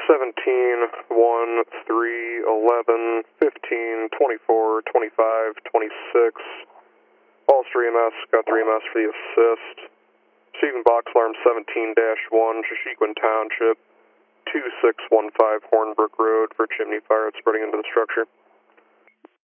17, 1, 3, 11, 15, 24, 25, 26. All 3MS, got 3MS for the assist. Receiving box alarm 17-1, Shashequin Township, 2615 Hornbrook Road for chimney fire spreading into the structure.